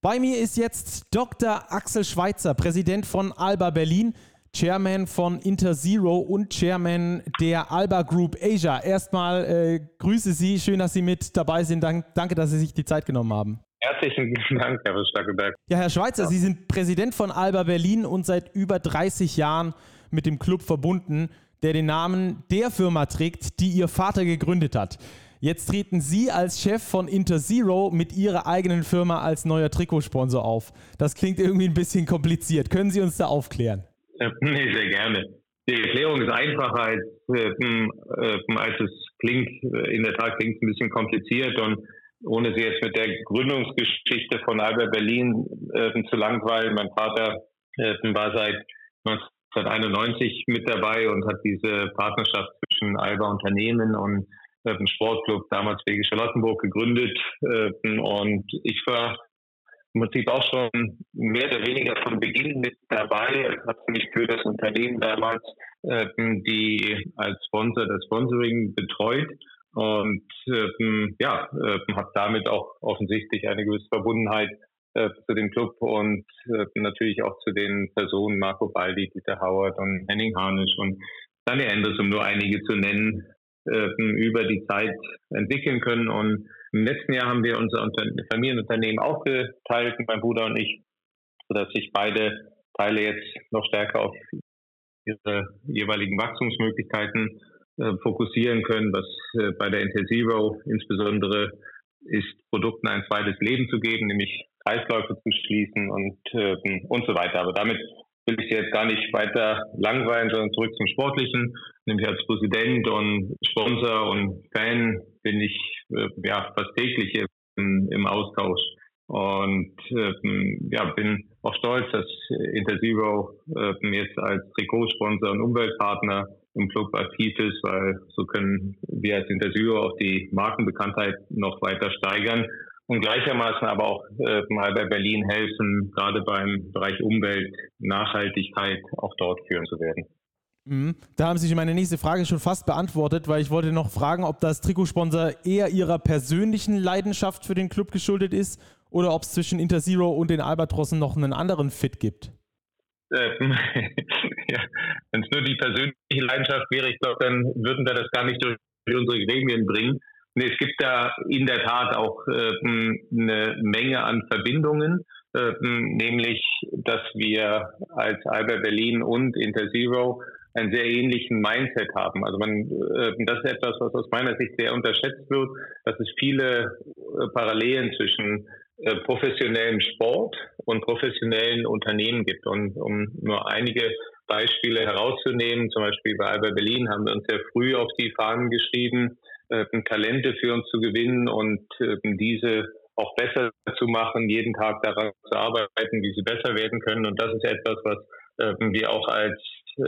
Bei mir ist jetzt Dr. Axel Schweitzer, Präsident von Alba Berlin, Chairman von Interzero und Chairman der Alba Group Asia. Erstmal grüße Sie, schön, dass Sie mit dabei sind. Danke, dass Sie sich die Zeit genommen haben. Herzlichen Dank, Herr Stackelberg. Ja, Herr Schweitzer, Sie sind Präsident von Alba Berlin und seit über 30 Jahren mit dem Club verbunden, der den Namen der Firma trägt, die Ihr Vater gegründet hat. Jetzt treten Sie als Chef von Interzero mit Ihrer eigenen Firma als neuer Trikotsponsor auf. Das klingt irgendwie ein bisschen kompliziert. Können Sie uns da aufklären? Nee, sehr gerne. Die Erklärung ist einfacher, als es klingt. In der Tat klingt es ein bisschen kompliziert und ohne Sie jetzt mit der Gründungsgeschichte von Alba Berlin zu langweilen. Mein Vater war seit 1991 mit dabei und hat diese Partnerschaft zwischen Alba Unternehmen und Sportclub, damals WG Charlottenburg, gegründet. Und ich war im Prinzip auch schon mehr oder weniger von Beginn mit dabei. Ich habe mich für das Unternehmen damals, die als Sponsor das Sponsoring betreut. Und habe damit auch offensichtlich eine gewisse Verbundenheit zu dem Club und natürlich auch zu den Personen Marco Baldi, Dieter Hauert und Henning Harnisch und Daniel Endres, um nur einige zu nennen, über die Zeit entwickeln können. Und im letzten Jahr haben wir unser Familienunternehmen aufgeteilt, mein Bruder und ich, sodass sich beide Teile jetzt noch stärker auf ihre jeweiligen Wachstumsmöglichkeiten fokussieren können, was bei der Interzero insbesondere ist, Produkten ein zweites Leben zu geben, nämlich Kreisläufe zu schließen und so weiter. Aber damit will ich Sie jetzt gar nicht weiter langweilen, sondern zurück zum Sportlichen. Nämlich als Präsident und Sponsor und Fan bin ich fast täglich im Austausch. Und bin auch stolz, dass Interzero jetzt als Trikotsponsor und Umweltpartner im Club aktiv ist, weil so können wir als Interzero auch die Markenbekanntheit noch weiter steigern und gleichermaßen aber auch mal bei Berlin helfen, gerade beim Bereich Umwelt, Nachhaltigkeit auch dort führen zu werden. Da haben Sie meine nächste Frage schon fast beantwortet, weil ich wollte noch fragen, ob das Trikotsponsor eher Ihrer persönlichen Leidenschaft für den Club geschuldet ist oder ob es zwischen Interzero und den Albatrossen noch einen anderen Fit gibt. Wenn es nur die persönliche Leidenschaft wäre, ich glaube, dann würden wir das gar nicht durch unsere Gremien bringen. Nee, es gibt da in der Tat auch eine Menge an Verbindungen, nämlich, dass wir als Alba Berlin und Interzero einen sehr ähnlichen Mindset haben. Also das ist etwas, was aus meiner Sicht sehr unterschätzt wird, dass es viele Parallelen zwischen professionellem Sport und professionellen Unternehmen gibt. Und um nur einige Beispiele herauszunehmen, zum Beispiel bei Alba Berlin haben wir uns sehr früh auf die Fahnen geschrieben, Talente für uns zu gewinnen und diese auch besser zu machen, jeden Tag daran zu arbeiten, wie sie besser werden können. Und das ist etwas, was wir auch als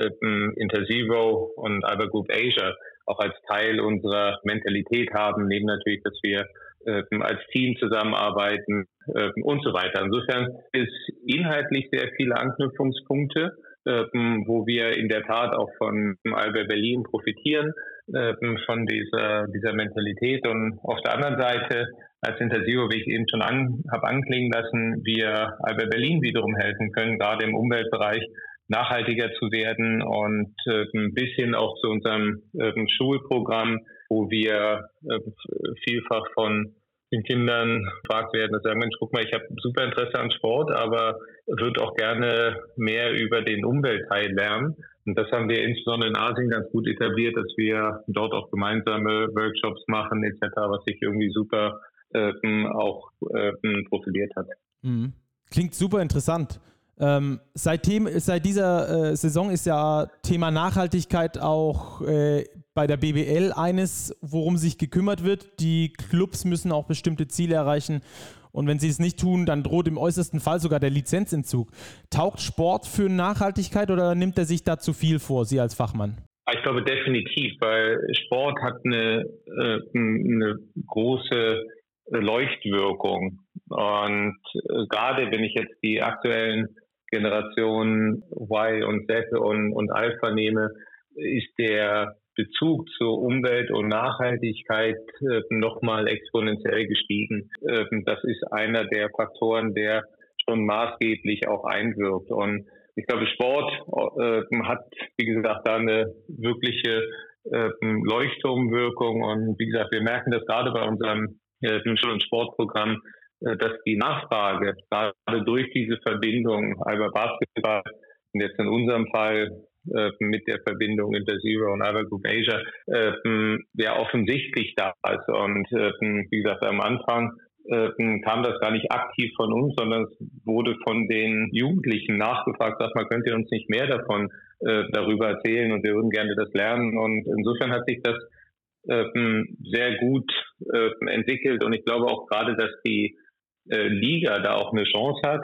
Interzero und Alba Group Asia auch als Teil unserer Mentalität haben, neben natürlich, dass wir als Team zusammenarbeiten und so weiter. Insofern ist inhaltlich sehr viele Anknüpfungspunkte, wo wir in der Tat auch von Alba Berlin profitieren, von dieser Mentalität. Und auf der anderen Seite, als Interzero, wie ich eben schon habe anklingen lassen, wir Alba Berlin wiederum helfen können, gerade im Umweltbereich nachhaltiger zu werden und ein bisschen auch zu unserem Schulprogramm, wo wir vielfach von den Kindern gefragt werden und sagen, Mensch, guck mal, ich habe super Interesse an Sport, aber würde auch gerne mehr über den Umweltteil lernen. Und das haben wir insbesondere in Asien ganz gut etabliert, dass wir dort auch gemeinsame Workshops machen etc., was sich irgendwie super auch profiliert hat. Klingt super interessant. Seit dieser Saison ist ja Thema Nachhaltigkeit auch bei der BBL eines, worum sich gekümmert wird. Die Clubs müssen auch bestimmte Ziele erreichen und wenn sie es nicht tun, dann droht im äußersten Fall sogar der Lizenzentzug. Taugt Sport für Nachhaltigkeit oder nimmt er sich da zu viel vor, Sie als Fachmann? Ich glaube definitiv, weil Sport hat eine große Leuchtwirkung und gerade wenn ich jetzt die aktuellen Generationen Y und Z und Alpha nehme, ist der Bezug zur Umwelt und Nachhaltigkeit nochmal exponentiell gestiegen. Das ist einer der Faktoren, der schon maßgeblich auch einwirkt. Und ich glaube, Sport hat, wie gesagt, da eine wirkliche Leuchtturmwirkung. Und wie gesagt, wir merken das gerade bei unserem Sportprogramm, dass die Nachfrage gerade durch diese Verbindung über Basketball und jetzt in unserem Fall mit der Verbindung Interzero und Alba Group Asia ja offensichtlich da ist. Und wie gesagt, am Anfang kam das gar nicht aktiv von uns, sondern es wurde von den Jugendlichen nachgefragt, sag mal, könnt ihr uns nicht mehr davon darüber erzählen und wir würden gerne das lernen. Und insofern hat sich das sehr gut entwickelt und ich glaube auch gerade, dass die Liga da auch eine Chance hat,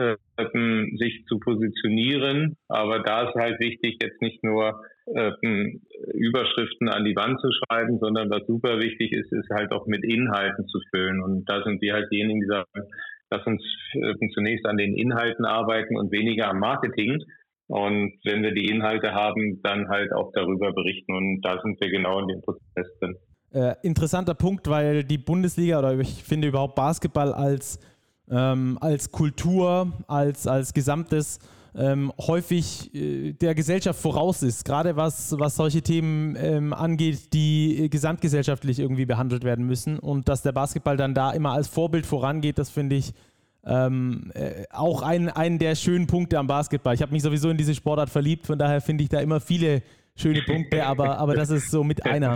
sich zu positionieren. Aber da ist halt wichtig, jetzt nicht nur Überschriften an die Wand zu schreiben, sondern was super wichtig ist, ist halt auch mit Inhalten zu füllen. Und da sind wir halt diejenigen, die sagen, lass uns zunächst an den Inhalten arbeiten und weniger am Marketing. Und wenn wir die Inhalte haben, dann halt auch darüber berichten. Und da sind wir genau in dem Prozess drin. Interessanter Punkt, weil die Bundesliga oder ich finde überhaupt Basketball als Kultur, als Gesamtes häufig der Gesellschaft voraus ist, gerade was solche Themen angeht, die gesamtgesellschaftlich irgendwie behandelt werden müssen und dass der Basketball dann da immer als Vorbild vorangeht, das finde ich auch einen der schönen Punkte am Basketball. Ich habe mich sowieso in diese Sportart verliebt, von daher finde ich da immer viele schöne Punkte, aber das ist so mit einer.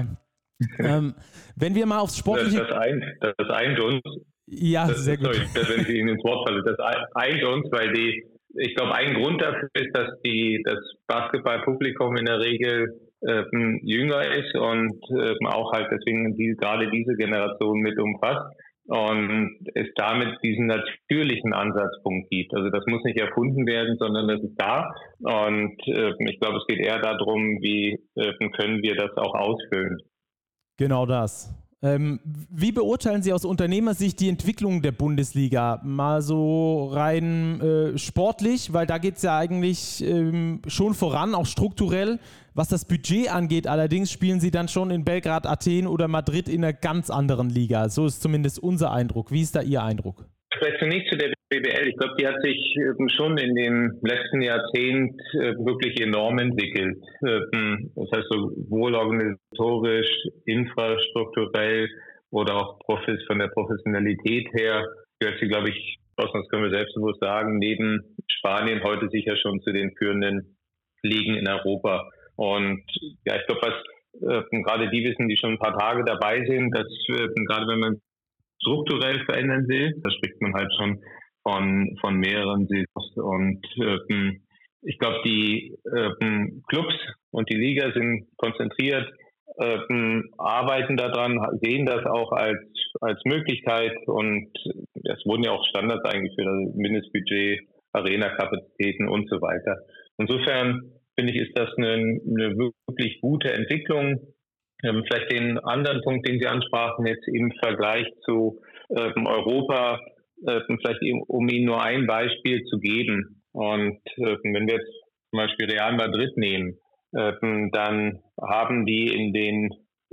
Wenn wir mal aufs Sportliche... Das eint uns. Ja, sehr gut. Sorry, wenn ich Ihnen ins Wort falle. Das eint uns, weil ich glaube, ein Grund dafür ist, dass das Basketballpublikum in der Regel jünger ist und auch halt deswegen gerade diese Generation mit umfasst und es damit diesen natürlichen Ansatzpunkt gibt. Also das muss nicht erfunden werden, sondern das ist da. Und ich glaube, es geht eher darum, wie können wir das auch ausfüllen. Genau das. Wie beurteilen Sie aus Unternehmersicht die Entwicklung der Bundesliga? Mal so rein sportlich, weil da geht es ja eigentlich schon voran, auch strukturell. Was das Budget angeht, allerdings spielen Sie dann schon in Belgrad, Athen oder Madrid in einer ganz anderen Liga. So ist zumindest unser Eindruck. Wie ist da Ihr Eindruck? Vielleicht zunächst zu der BBL. Ich glaube, die hat sich schon in dem letzten Jahrzehnt wirklich enorm entwickelt. Das heißt, sowohl organisatorisch, infrastrukturell oder auch von der Professionalität her gehört sie, glaube ich, das können wir selbstbewusst sagen, neben Spanien heute sicher schon zu den führenden Ligen in Europa. Und ja, ich glaube, was gerade die wissen, die schon ein paar Tage dabei sind, dass gerade wenn man strukturell verändern will, da spricht man halt schon von mehreren Saisons. Und ich glaube, die Clubs und die Liga sind konzentriert, arbeiten daran, sehen das auch als Möglichkeit und es wurden ja auch Standards eingeführt, also Mindestbudget, Arena-Kapazitäten und so weiter. Insofern finde ich, ist das eine wirklich gute Entwicklung. Vielleicht den anderen Punkt, den Sie ansprachen, jetzt im Vergleich zu Europa, vielleicht eben, um Ihnen nur ein Beispiel zu geben. Und wenn wir jetzt zum Beispiel Real Madrid nehmen, dann haben die in den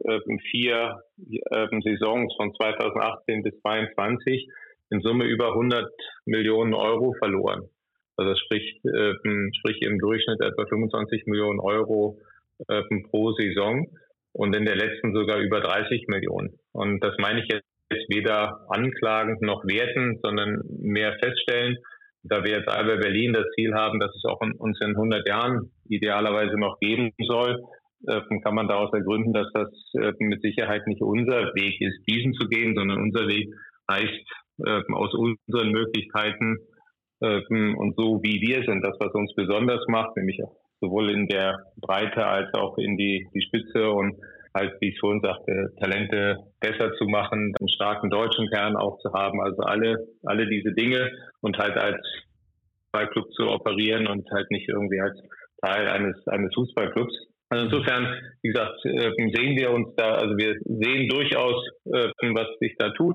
4 Saisons von 2018 bis 2022 in Summe über 100 Millionen Euro verloren. Also sprich im Durchschnitt etwa 25 Millionen Euro pro Saison. Und in der letzten sogar über 30 Millionen. Und das meine ich jetzt weder anklagend noch wertend, sondern mehr feststellen, da wir jetzt Alba Berlin das Ziel haben, dass es auch uns in 100 Jahren idealerweise noch geben soll, kann man daraus ergründen, dass das mit Sicherheit nicht unser Weg ist, diesen zu gehen, sondern unser Weg heißt, aus unseren Möglichkeiten und so wie wir sind, das, was uns besonders macht, nämlich auch sowohl in der Breite als auch in die Spitze und halt, wie ich schon sagte, Talente besser zu machen, einen starken deutschen Kern auch zu haben, also alle diese Dinge und halt als Fußballclub zu operieren und halt nicht irgendwie als Teil eines Fußballclubs. Also insofern, wie gesagt, sehen wir uns da, also wir sehen durchaus, was sich da tut.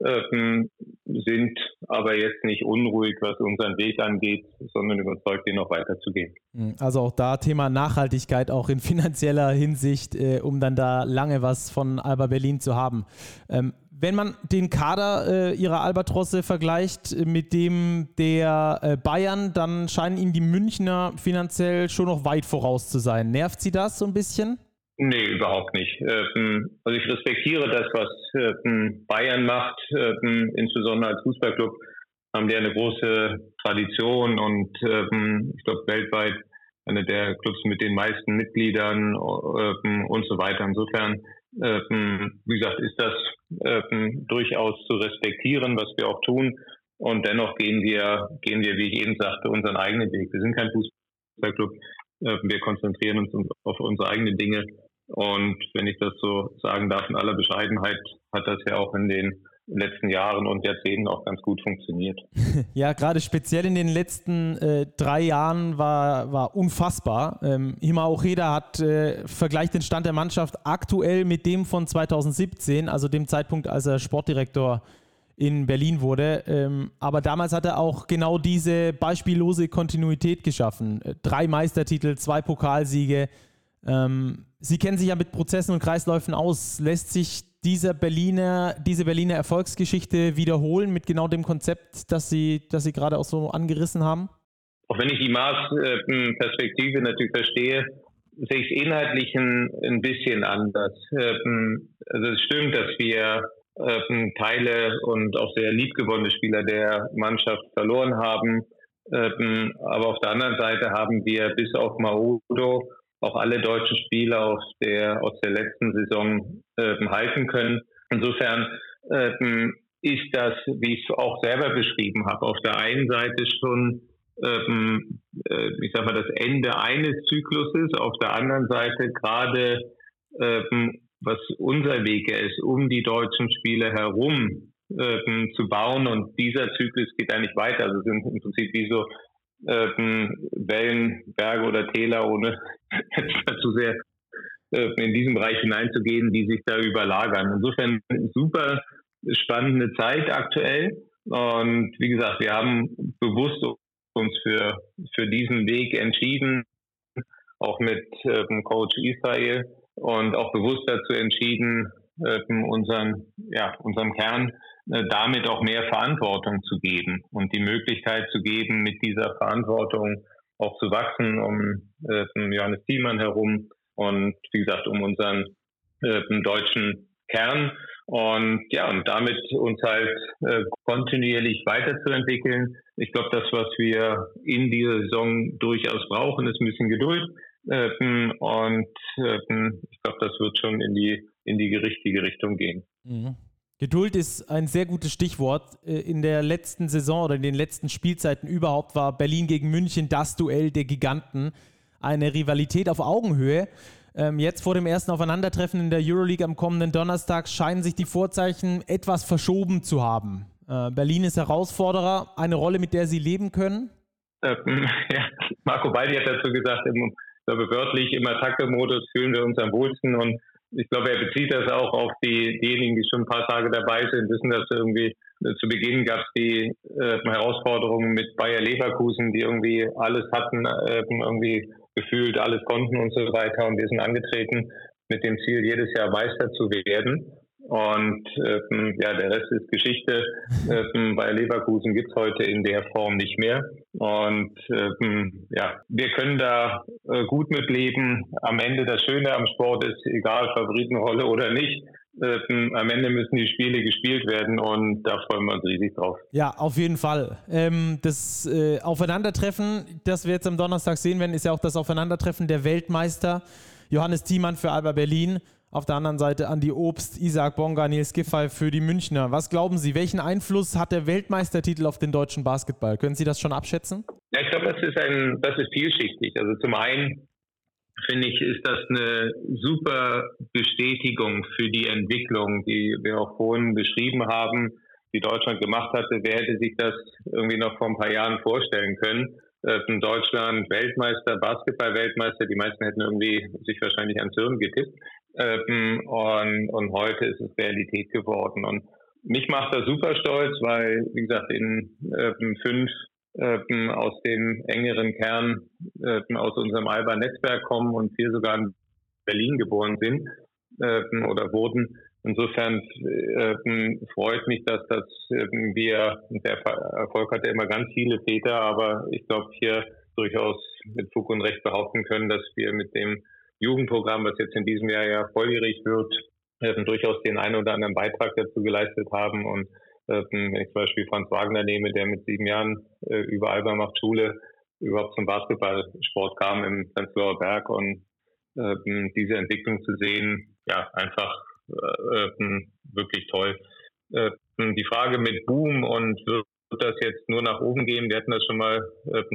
sind aber jetzt nicht unruhig, was unseren Weg angeht, sondern überzeugt, den noch weiterzugehen. Also auch da Thema Nachhaltigkeit, auch in finanzieller Hinsicht, um dann da lange was von Alba Berlin zu haben. Wenn man den Kader ihrer Albatrosse vergleicht mit dem der Bayern, dann scheinen ihnen die Münchner finanziell schon noch weit voraus zu sein. Nervt sie das so ein bisschen? Nee, überhaupt nicht. Also ich respektiere das, was Bayern macht, insbesondere als Fußballclub haben die eine große Tradition und ich glaube weltweit einer der Clubs mit den meisten Mitgliedern und so weiter. Insofern, wie gesagt, ist das durchaus zu respektieren, was wir auch tun. Und dennoch gehen wir, wie ich eben sagte, unseren eigenen Weg. Wir sind kein Fußballclub. Wir konzentrieren uns auf unsere eigenen Dinge. Und wenn ich das so sagen darf, in aller Bescheidenheit, hat das ja auch in den letzten Jahren und Jahrzehnten auch ganz gut funktioniert. Ja, gerade speziell in den letzten 3 Jahren war unfassbar. Hima Ojeda hat vergleicht den Stand der Mannschaft aktuell mit dem von 2017, also dem Zeitpunkt, als er Sportdirektor in Berlin wurde. Aber damals hat er auch genau diese beispiellose Kontinuität geschaffen. 3 Meistertitel, 2 Pokalsiege. Sie kennen sich ja mit Prozessen und Kreisläufen aus. Lässt sich diese Berliner Erfolgsgeschichte wiederholen mit genau dem Konzept, das Sie gerade auch so angerissen haben? Auch wenn ich die Maßperspektive natürlich verstehe, sehe ich es inhaltlich ein bisschen anders. Also es stimmt, dass wir Teile und auch sehr liebgewonnene Spieler der Mannschaft verloren haben. Aber auf der anderen Seite haben wir bis auf Maodo auch alle deutschen Spieler aus der letzten Saison halten können. Insofern ist das, wie ich es auch selber beschrieben habe, auf der einen Seite schon ich sag mal, das Ende eines Zykluses, auf der anderen Seite gerade was unser Weg ist, um die deutschen Spieler herum zu bauen, und dieser Zyklus geht eigentlich weiter. Also es sind im Prinzip wie so Wellen, Berge oder Täler, ohne zu sehr in diesen Bereich hineinzugehen, die sich da überlagern. Insofern super spannende Zeit aktuell. Und wie gesagt, wir haben bewusst uns für diesen Weg entschieden, auch mit Coach Israel, und auch bewusst dazu entschieden, unserem Kern damit auch mehr Verantwortung zu geben und die Möglichkeit zu geben, mit dieser Verantwortung auch zu wachsen, um Johannes Thiemann herum und wie gesagt um unseren deutschen Kern und damit uns halt kontinuierlich weiterzuentwickeln. Ich glaube, das, was wir in dieser Saison durchaus brauchen, ist ein bisschen Geduld. Und ich glaube, das wird schon in die richtige Richtung gehen. Mhm. Geduld ist ein sehr gutes Stichwort. In der letzten Saison oder in den letzten Spielzeiten überhaupt war Berlin gegen München das Duell der Giganten. Eine Rivalität auf Augenhöhe. Jetzt vor dem ersten Aufeinandertreffen in der Euroleague am kommenden Donnerstag scheinen sich die Vorzeichen etwas verschoben zu haben. Berlin ist Herausforderer, eine Rolle, mit der Sie leben können? Marco Baldi hat dazu gesagt, wörtlich im Attacke-Modus fühlen wir uns am wohlsten, und ich glaube, er bezieht das auch auf diejenigen, die schon ein paar Tage dabei sind, wissen, dass irgendwie zu Beginn gab es die Herausforderungen mit Bayer Leverkusen, die irgendwie alles hatten, irgendwie gefühlt alles konnten und so weiter, und wir sind angetreten mit dem Ziel, jedes Jahr Meister zu werden. Und der Rest ist Geschichte. Bayer Leverkusen gibt es heute in der Form nicht mehr. Und wir können da gut mitleben. Am Ende das Schöne am Sport ist, egal Favoritenrolle oder nicht, am Ende müssen die Spiele gespielt werden, und da freuen wir uns riesig drauf. Ja, auf jeden Fall. Das Aufeinandertreffen, das wir jetzt am Donnerstag sehen werden, ist ja auch das Aufeinandertreffen der Weltmeister. Johannes Thiemann für Alba Berlin. Auf der anderen Seite Andi Obst, Isaac Bonga, Nils Giffey für die Münchner. Was glauben Sie, welchen Einfluss hat der Weltmeistertitel auf den deutschen Basketball? Können Sie das schon abschätzen? Ja, ich glaube, das ist vielschichtig. Also zum einen finde ich, ist das eine super Bestätigung für die Entwicklung, die wir auch vorhin beschrieben haben, die Deutschland gemacht hatte. Wer hätte sich das irgendwie noch vor ein paar Jahren vorstellen können? Deutschland Weltmeister, Basketball-Weltmeister, die meisten hätten irgendwie sich wahrscheinlich ans Hirn getippt. Und heute ist es Realität geworden. Und mich macht das super stolz, weil, wie gesagt, in 5 aus dem engeren Kern aus unserem Alba-Netzwerk kommen und 4 sogar in Berlin geboren sind oder wurden. Insofern freut mich, dass der Erfolg hatte immer ganz viele Väter, aber ich glaube hier durchaus mit Fug und Recht behaupten können, dass wir mit dem Jugendprogramm, was jetzt in diesem Jahr ja volljährig wird, durchaus den einen oder anderen Beitrag dazu geleistet haben. Und wenn ich zum Beispiel Franz Wagner nehme, der mit 7 Jahren über Alba macht Schule, überhaupt zum Basketballsport kam im Prenzlauer Berg und diese Entwicklung zu sehen, ja, einfach wirklich toll. Die Frage mit Boom und wird das jetzt nur nach oben gehen, wir hatten das schon mal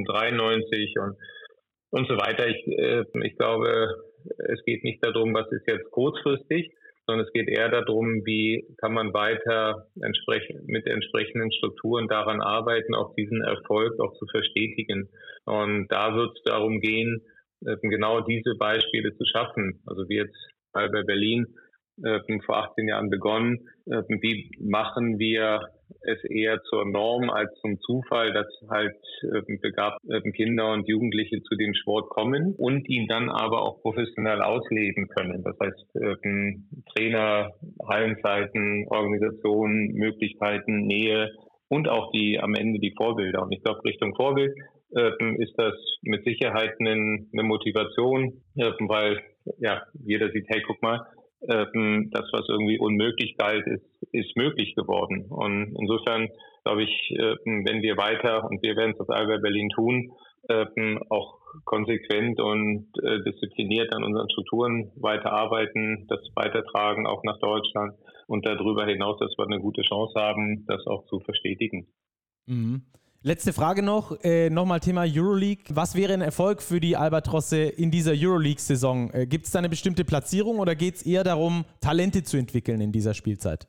93 und so weiter. Ich glaube, es geht nicht darum, was ist jetzt kurzfristig, sondern es geht eher darum, wie kann man weiter mit entsprechenden Strukturen daran arbeiten, auch diesen Erfolg auch zu verstetigen. Und da wird es darum gehen, genau diese Beispiele zu schaffen. Also wie jetzt bei Berlin vor 18 Jahren begonnen. Wie machen wir es eher zur Norm als zum Zufall, dass halt begabte Kinder und Jugendliche zu dem Sport kommen und ihn dann aber auch professionell ausleben können. Das heißt, Trainer, Hallenzeiten, Organisationen, Möglichkeiten, Nähe und auch am Ende die Vorbilder. Und ich glaube, Richtung Vorbild ist das mit Sicherheit eine Motivation, weil ja jeder sieht, hey, guck mal, das, was irgendwie unmöglich galt, ist möglich geworden. Und insofern glaube ich, wenn wir weiter, und wir werden es auf Alba Berlin tun, auch konsequent und diszipliniert an unseren Strukturen weiterarbeiten, das weitertragen, auch nach Deutschland und darüber hinaus, dass wir eine gute Chance haben, das auch zu verstetigen. Mhm. Letzte Frage noch, nochmal Thema Euroleague. Was wäre ein Erfolg für die Albatrosse in dieser Euroleague-Saison? Gibt es da eine bestimmte Platzierung oder geht es eher darum, Talente zu entwickeln in dieser Spielzeit?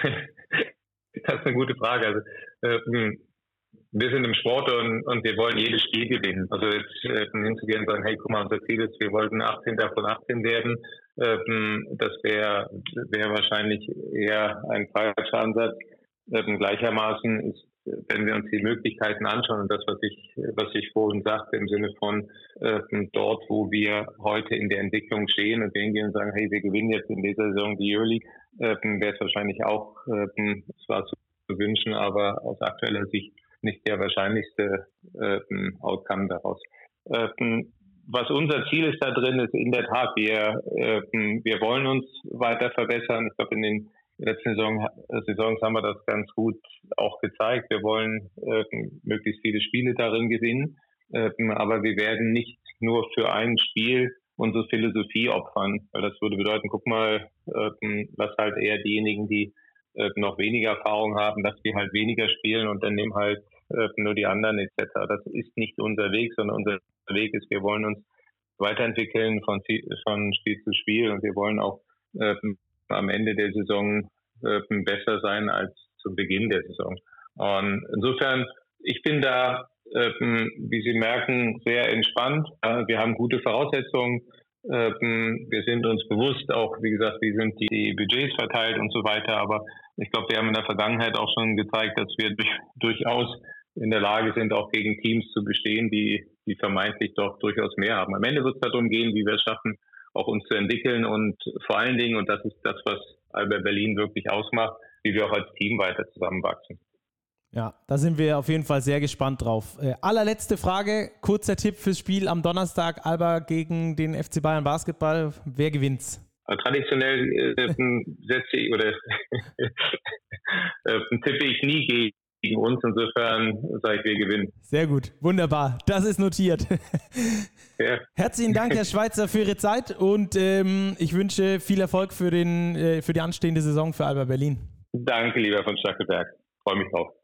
Das ist eine gute Frage. Also, wir sind im Sport und wir wollen jedes Spiel gewinnen. Also jetzt hinzugehen und sagen, hey, guck mal, unser Ziel ist, wir wollten 18. von 18 werden. Das wäre wahrscheinlich eher ein falscher Ansatz. Gleichermaßen ist, wenn wir uns die Möglichkeiten anschauen und das, was ich vorhin sagte, im Sinne von dort, wo wir heute in der Entwicklung stehen und wir hingehen und sagen, hey, wir gewinnen jetzt in dieser Saison die Euroleague, wäre es wahrscheinlich auch zwar zu wünschen, aber aus aktueller Sicht nicht der wahrscheinlichste Outcome daraus. Was unser Ziel ist da drin, ist in der Tat, wir wollen uns weiter verbessern. Ich glaube, in den letzten Saisons haben wir das ganz gut auch gezeigt. Wir wollen möglichst viele Spiele darin gewinnen, aber wir werden nicht nur für ein Spiel unsere Philosophie opfern, weil das würde bedeuten, guck mal, lass halt eher diejenigen, die noch weniger Erfahrung haben, dass die halt weniger spielen und dann nehmen halt nur die anderen etc. Das ist nicht unser Weg, sondern unser Weg ist, wir wollen uns weiterentwickeln von Spiel zu Spiel und wir wollen auch am Ende der Saison besser sein als zu Beginn der Saison. Und insofern, ich bin da, wie Sie merken, sehr entspannt. Wir haben gute Voraussetzungen. Wir sind uns bewusst, auch wie gesagt, wie sind die Budgets verteilt und so weiter. Aber ich glaube, wir haben in der Vergangenheit auch schon gezeigt, dass wir durchaus in der Lage sind, auch gegen Teams zu bestehen, die vermeintlich doch durchaus mehr haben. Am Ende wird es darum gehen, wie wir es schaffen, auch uns zu entwickeln und vor allen Dingen, und das ist das, was Alba Berlin wirklich ausmacht, wie wir auch als Team weiter zusammenwachsen. Ja, da sind wir auf jeden Fall sehr gespannt drauf. Allerletzte Frage, kurzer Tipp fürs Spiel am Donnerstag, Alba gegen den FC Bayern Basketball. Wer gewinnt's? Traditionell tippe ich nie gegen uns. Insofern sage ich, wir gewinnen. Sehr gut, wunderbar. Das ist notiert. Ja. Herzlichen Dank, Herr Schweitzer, für Ihre Zeit und ich wünsche viel Erfolg für die anstehende Saison für Alba Berlin. Danke, lieber von Stackelberg. Freue mich drauf.